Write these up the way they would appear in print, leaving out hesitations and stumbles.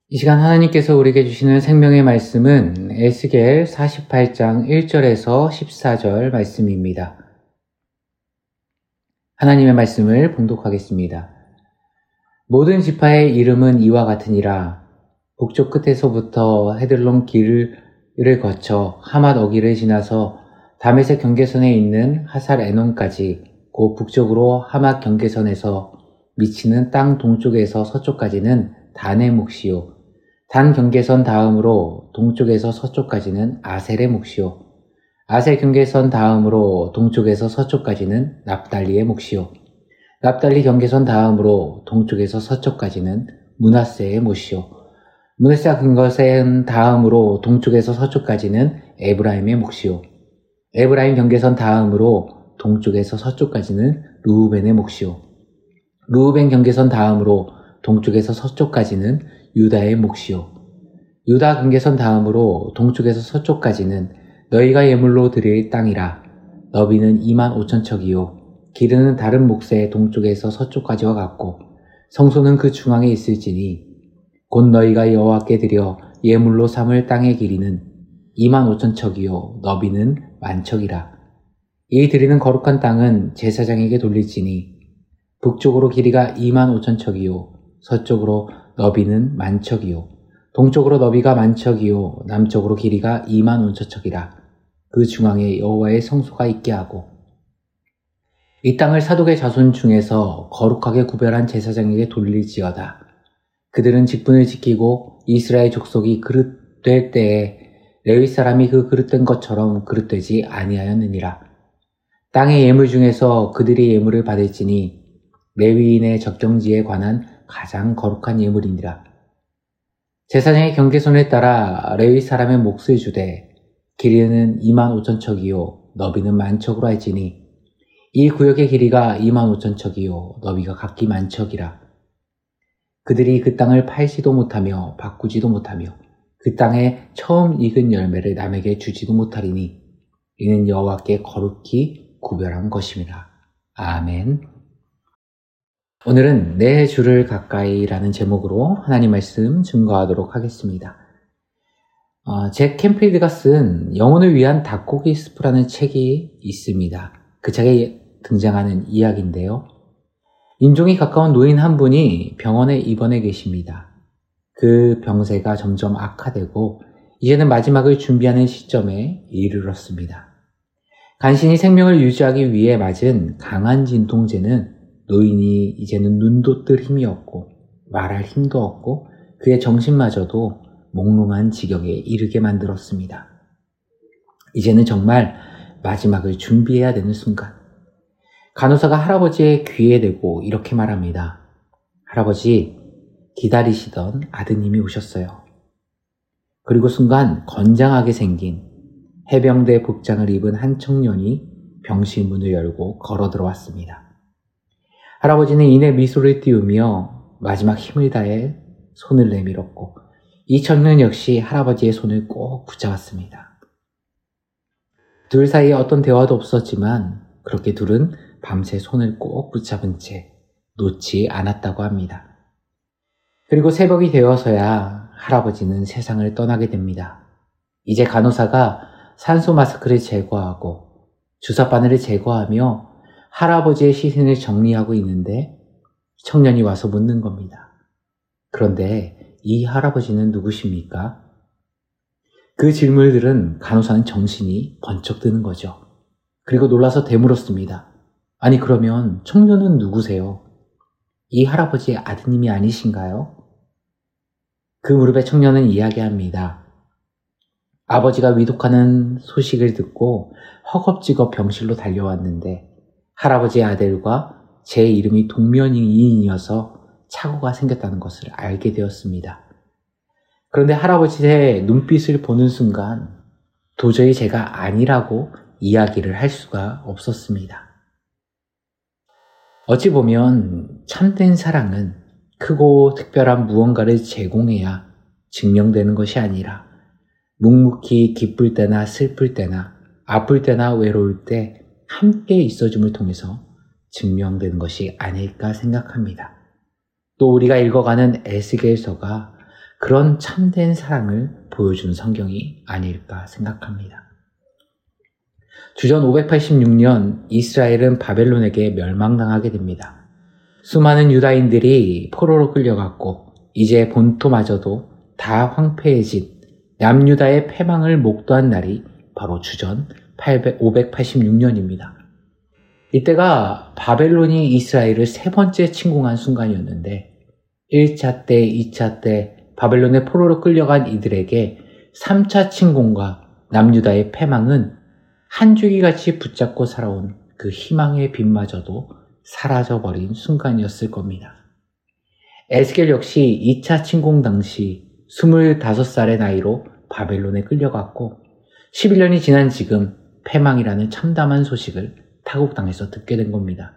이 시간 하나님께서 우리에게 주시는 생명의 말씀은 에스겔 48장 1절에서 14절 말씀입니다. 하나님의 말씀을 봉독하겠습니다. 모든 지파의 이름은 이와 같으니라. 북쪽 끝에서부터 헤들론 길을 거쳐 하맛 어기를 지나서 다메섹 경계선에 있는 하살 에논까지 곧 북쪽으로 하맛 경계선에서 미치는 땅 동쪽에서 서쪽까지는 단의 몫이요. 단 경계선 다음으로 동쪽에서 서쪽까지는 아셀의 몫이요. 아셀 경계선 다음으로 동쪽에서 서쪽까지는 납달리의 몫이요. 납달리 경계선 다음으로 동쪽에서 서쪽까지는 므낫세의 몫이요. 므낫세 경계선 다음으로 동쪽에서 서쪽까지는 에브라임의 몫이요. 에브라임 경계선 다음으로 동쪽에서 서쪽까지는 르우벤의 몫이요. 르우벤 경계선 다음으로 동쪽에서 서쪽까지는 유다의 몫이요. 유다 경계선 다음으로 동쪽에서 서쪽까지는 너희가 예물로 드릴 땅이라. 너비는 25,000척이요. 길이는 다른 몫의 동쪽에서 서쪽까지와 같고 성소는 그 중앙에 있을지니 곧 너희가 여호와께 드려 예물로 삼을 땅의 길이는 25,000척이요. 너비는 10,000척이라. 이 드리는 거룩한 땅은 제사장에게 돌릴지니 북쪽으로 길이가 25,000척이요. 서쪽으로 너비는 10,000척이요. 동쪽으로 너비가 10,000척이요. 남쪽으로 길이가 25,000척이라. 그 중앙에 여호와의 성소가 있게 하고 이 땅을 사독의 자손 중에서 거룩하게 구별한 제사장에게 돌릴지어다. 그들은 직분을 지키고 이스라엘 족속이 그릇될 때에 레위 사람이 그 그릇된 것처럼 그릇되지 아니하였느니라. 땅의 예물 중에서 그들이 예물을 받을지니 레위인의 적정지에 관한 가장 거룩한 예물이니라. 제사장의 경계선에 따라 레위 사람의 몫을 주되 길이는 25,000척이요 너비는 10,000척으로 할지니 이 구역의 길이가 25,000척이요 너비가 각기 10,000척이라. 그들이 그 땅을 팔지도 못하며 바꾸지도 못하며 그 땅에 처음 익은 열매를 남에게 주지도 못하리니 이는 여호와께 거룩히 구별한 것임이라. 아멘. 오늘은 내 주를 가까이라는 제목으로 하나님 말씀 증거하도록 하겠습니다. 잭 캔필드가 쓴 영혼을 위한 닭고기 스프라는 책이 있습니다. 그 책에 등장하는 이야기인데요. 임종이 가까운 노인 한 분이 병원에 입원해 계십니다. 그 병세가 점점 악화되고 이제는 마지막을 준비하는 시점에 이르렀습니다. 간신히 생명을 유지하기 위해 맞은 강한 진통제는 노인이 이제는 눈도 뜰 힘이 없고 말할 힘도 없고 그의 정신마저도 몽롱한 지경에 이르게 만들었습니다. 이제는 정말 마지막을 준비해야 되는 순간 간호사가 할아버지의 귀에 대고 이렇게 말합니다. 할아버지, 기다리시던 아드님이 오셨어요. 그리고 순간 건장하게 생긴 해병대 복장을 입은 한 청년이 병실 문을 열고 걸어 들어왔습니다. 할아버지는 이내 미소를 띄우며 마지막 힘을 다해 손을 내밀었고 이 청년 역시 할아버지의 손을 꼭 붙잡았습니다. 둘 사이에 어떤 대화도 없었지만 그렇게 둘은 밤새 손을 꼭 붙잡은 채 놓지 않았다고 합니다. 그리고 새벽이 되어서야 할아버지는 세상을 떠나게 됩니다. 이제 간호사가 산소 마스크를 제거하고 주사 바늘을 제거하며 할아버지의 시신을 정리하고 있는데 청년이 와서 묻는 겁니다. 그런데 이 할아버지는 누구십니까? 그 질문을 들은 간호사는 정신이 번쩍 드는 거죠. 그리고 놀라서 되물었습니다. 아니 그러면 청년은 누구세요? 이 할아버지의 아드님이 아니신가요? 그 무렵에 청년은 이야기합니다. 아버지가 위독하는 소식을 듣고 허겁지겁 병실로 달려왔는데 할아버지의 아들과 제 이름이 동면이인이어서 착오가 생겼다는 것을 알게 되었습니다. 그런데 할아버지의 눈빛을 보는 순간 도저히 제가 아니라고 이야기를 할 수가 없었습니다. 어찌 보면 참된 사랑은 크고 특별한 무언가를 제공해야 증명되는 것이 아니라 묵묵히 기쁠 때나 슬플 때나 아플 때나 외로울 때 함께 있어줌을 통해서 증명되는 것이 아닐까 생각합니다. 또 우리가 읽어가는 에스겔서가 그런 참된 사랑을 보여주는 성경이 아닐까 생각합니다. 주전 586년 이스라엘은 바벨론에게 멸망당하게 됩니다. 수많은 유다인들이 포로로 끌려갔고 이제 본토마저도 다 황폐해진 남유다의 패망을 목도한 날이 바로 주전 586년입니다. 이때가 바벨론이 이스라엘을 세 번째 침공한 순간이었는데 1차 때, 2차 때 바벨론의 포로로 끌려간 이들에게 3차 침공과 남유다의 패망은 한 줄기같이 붙잡고 살아온 그 희망의 빛마저도 사라져버린 순간이었을 겁니다. 에스겔 역시 2차 침공 당시 25살의 나이로 바벨론에 끌려갔고 11년이 지난 지금 패망이라는 참담한 소식을 타국 땅에서 듣게 된 겁니다.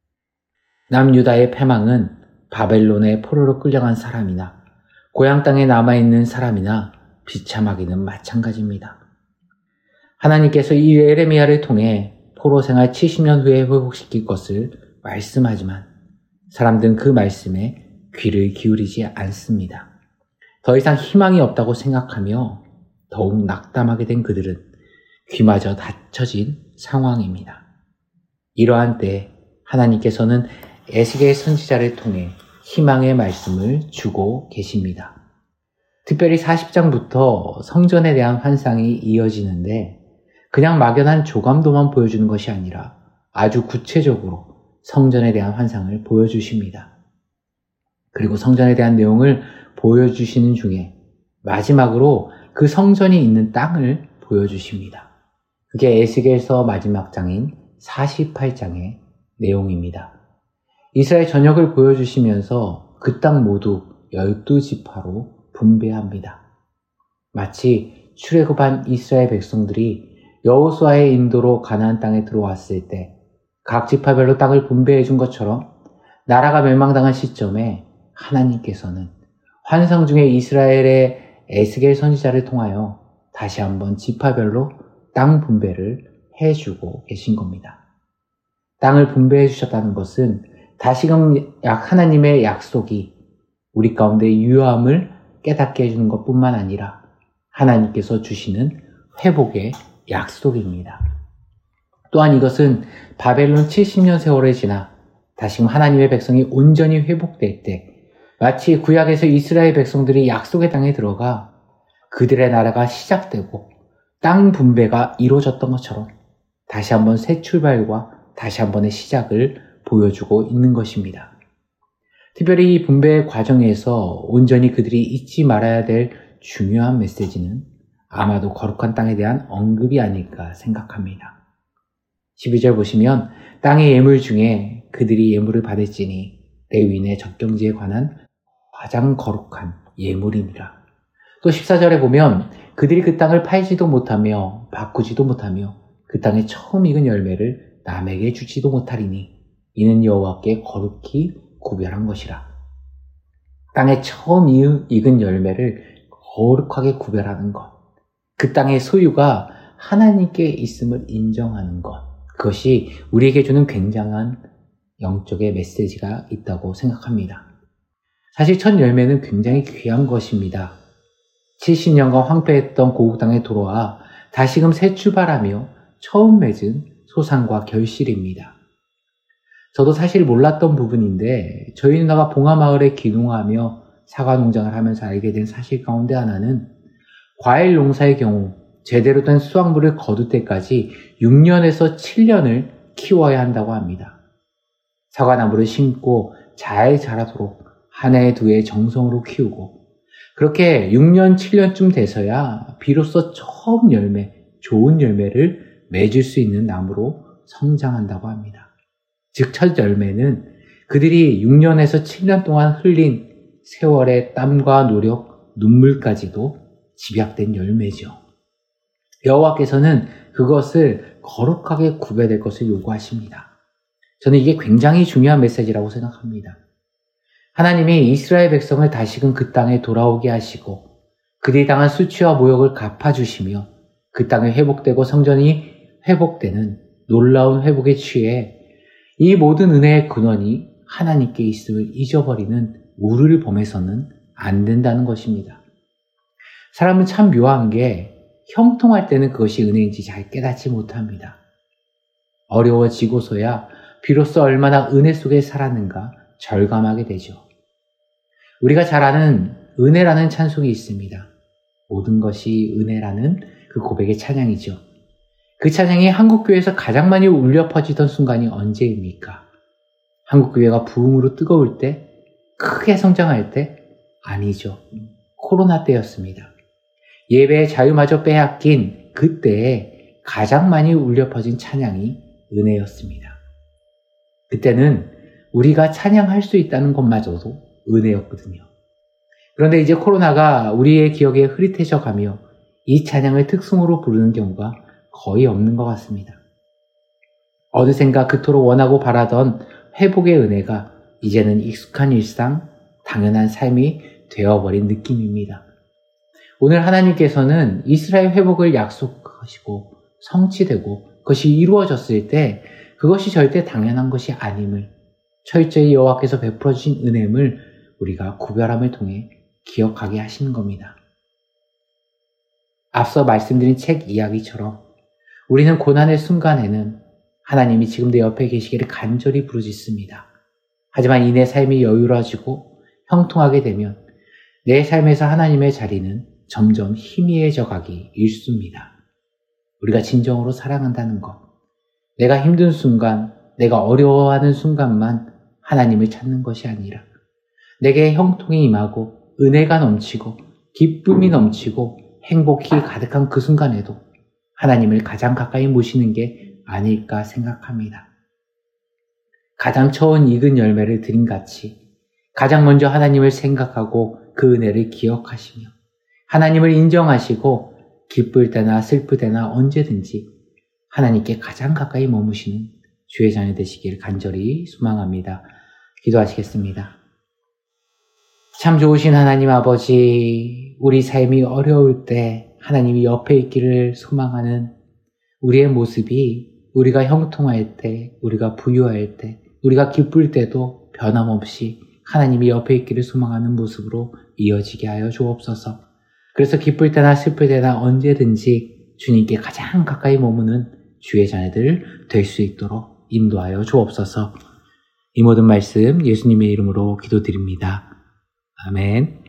남유다의 패망은 바벨론의 포로로 끌려간 사람이나 고향 땅에 남아있는 사람이나 비참하기는 마찬가지입니다. 하나님께서 이 예레미야를 통해 포로 생활 70년 후에 회복시킬 것을 말씀하지만 사람들은 그 말씀에 귀를 기울이지 않습니다. 더 이상 희망이 없다고 생각하며 더욱 낙담하게 된 그들은 귀마저 닫혀진 상황입니다. 이러한 때 하나님께서는 에스겔 선지자를 통해 희망의 말씀을 주고 계십니다. 특별히 40장부터 성전에 대한 환상이 이어지는데 그냥 막연한 조감도만 보여주는 것이 아니라 아주 구체적으로 성전에 대한 환상을 보여주십니다. 그리고 성전에 대한 내용을 보여주시는 중에 마지막으로 그 성전이 있는 땅을 보여주십니다. 그게 에스겔서 마지막 장인 48장의 내용입니다. 이스라엘 전역을 보여주시면서 그 땅 모두 12지파로 분배합니다. 마치 출애굽한 이스라엘 백성들이 여호수아의 인도로 가나안 땅에 들어왔을 때 각 지파별로 땅을 분배해 준 것처럼 나라가 멸망당한 시점에 하나님께서는 환상 중에 이스라엘의 에스겔 선지자를 통하여 다시 한번 지파별로 땅 분배를 해주고 계신 겁니다. 땅을 분배해 주셨다는 것은 다시금 하나님의 약속이 우리 가운데 유효함을 깨닫게 해주는 것뿐만 아니라 하나님께서 주시는 회복의 약속입니다. 또한 이것은 바벨론 70년 세월이 지나 다시금 하나님의 백성이 온전히 회복될 때 마치 구약에서 이스라엘 백성들이 약속의 땅에 들어가 그들의 나라가 시작되고 땅 분배가 이루어졌던 것처럼 다시 한번 새 출발과 다시 한번의 시작을 보여주고 있는 것입니다. 특별히 이 분배 과정에서 온전히 그들이 잊지 말아야 될 중요한 메시지는 아마도 거룩한 땅에 대한 언급이 아닐까 생각합니다. 12절 보시면 땅의 예물 중에 그들이 예물을 받을지니 레위인의 적경지에 관한 가장 거룩한 예물이니라. 또 14절에 보면 그들이 그 땅을 팔지도 못하며 바꾸지도 못하며 그 땅에 처음 익은 열매를 남에게 주지도 못하리니 이는 여호와께 거룩히 구별한 것이라. 땅에 처음 익은 열매를 거룩하게 구별하는 것. 그 땅의 소유가 하나님께 있음을 인정하는 것. 그것이 우리에게 주는 굉장한 영적의 메시지가 있다고 생각합니다. 사실 첫 열매는 굉장히 귀한 것입니다. 70년간 황폐했던 고국 땅에 돌아와 다시금 새 출발하며 처음 맺은 소산과 결실입니다. 저도 사실 몰랐던 부분인데 저희 누나가 봉하마을에 귀농하며 사과 농장을 하면서 알게 된 사실 가운데 하나는 과일 농사의 경우 제대로 된 수확물을 거둘 때까지 6년에서 7년을 키워야 한다고 합니다. 사과나무를 심고 잘 자라도록 한 해 두 해 정성으로 키우고 그렇게 6년 7년쯤 돼서야 비로소 처음 열매, 좋은 열매를 맺을 수 있는 나무로 성장한다고 합니다. 즉 첫 열매는 그들이 6년에서 7년 동안 흘린 세월의 땀과 노력, 눈물까지도 집약된 열매죠. 여호와께서는 그것을 거룩하게 구별될 것을 요구하십니다. 저는 이게 굉장히 중요한 메시지라고 생각합니다. 하나님이 이스라엘 백성을 다시금 그 땅에 돌아오게 하시고 그들이 당한 수치와 모욕을 갚아주시며 그 땅이 회복되고 성전이 회복되는 놀라운 회복에 취해 이 모든 은혜의 근원이 하나님께 있음을 잊어버리는 우리를 범해서는 안 된다는 것입니다. 사람은 참 묘한 게 형통할 때는 그것이 은혜인지 잘 깨닫지 못합니다. 어려워지고서야 비로소 얼마나 은혜 속에 살았는가 절감하게 되죠. 우리가 잘 아는 은혜라는 찬송이 있습니다. 모든 것이 은혜라는 그 고백의 찬양이죠. 그 찬양이 한국교회에서 가장 많이 울려 퍼지던 순간이 언제입니까? 한국교회가 부흥으로 뜨거울 때? 크게 성장할 때? 아니죠. 코로나 때였습니다. 예배의 자유마저 빼앗긴 그때에 가장 많이 울려 퍼진 찬양이 은혜였습니다. 그때는 우리가 찬양할 수 있다는 것마저도 은혜였거든요. 그런데 이제 코로나가 우리의 기억에 흐릿해져 가며 이 찬양을 특송으로 부르는 경우가 거의 없는 것 같습니다. 어느샌가 그토록 원하고 바라던 회복의 은혜가 이제는 익숙한 일상, 당연한 삶이 되어버린 느낌입니다. 오늘 하나님께서는 이스라엘 회복을 약속하시고 성취되고 그것이 이루어졌을 때 그것이 절대 당연한 것이 아님을 철저히 여호와께서 베풀어 주신 은혜임을 우리가 구별함을 통해 기억하게 하시는 겁니다. 앞서 말씀드린 책 이야기처럼 우리는 고난의 순간에는 하나님이 지금 내 옆에 계시기를 간절히 부르짖습니다. 하지만 이내 삶이 여유로워지고 형통하게 되면 내 삶에서 하나님의 자리는 점점 희미해져 가기 일쑤입니다. 우리가 진정으로 사랑한다는 것, 내가 힘든 순간, 내가 어려워하는 순간만 하나님을 찾는 것이 아니라 내게 형통이 임하고 은혜가 넘치고 기쁨이 넘치고 행복이 가득한 그 순간에도 하나님을 가장 가까이 모시는 게 아닐까 생각합니다. 가장 처음 익은 열매를 드림같이 가장 먼저 하나님을 생각하고 그 은혜를 기억하시며 하나님을 인정하시고 기쁠 때나 슬플 때나 언제든지 하나님께 가장 가까이 머무시는 주의 자녀 되시길 간절히 소망합니다. 기도하시겠습니다. 참 좋으신 하나님 아버지, 우리 삶이 어려울 때 하나님이 옆에 있기를 소망하는 우리의 모습이 우리가 형통할 때, 우리가 부유할 때, 우리가 기쁠 때도 변함없이 하나님이 옆에 있기를 소망하는 모습으로 이어지게 하여 주옵소서. 그래서 기쁠 때나 슬플 때나 언제든지 주님께 가장 가까이 머무는 주의 자녀들 될 수 있도록 인도하여 주옵소서. 이 모든 말씀 예수님의 이름으로 기도드립니다. 아멘.